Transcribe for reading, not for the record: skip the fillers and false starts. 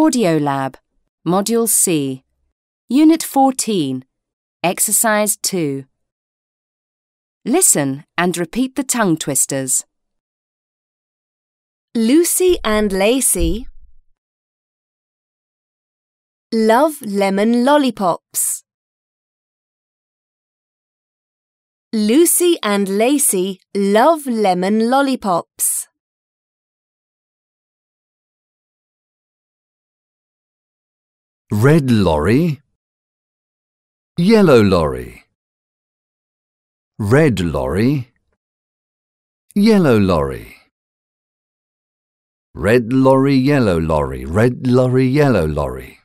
Audio Lab, Module C, Unit 14, Exercise 2. Listen and repeat the tongue twisters. Lucy and Lacey love lemon lollipops. Lucy and Lacey love lemon lollipops. Red lorry, yellow lorry. Red lorry, yellow lorry. Red lorry, yellow lorry, red lorry, yellow lorry.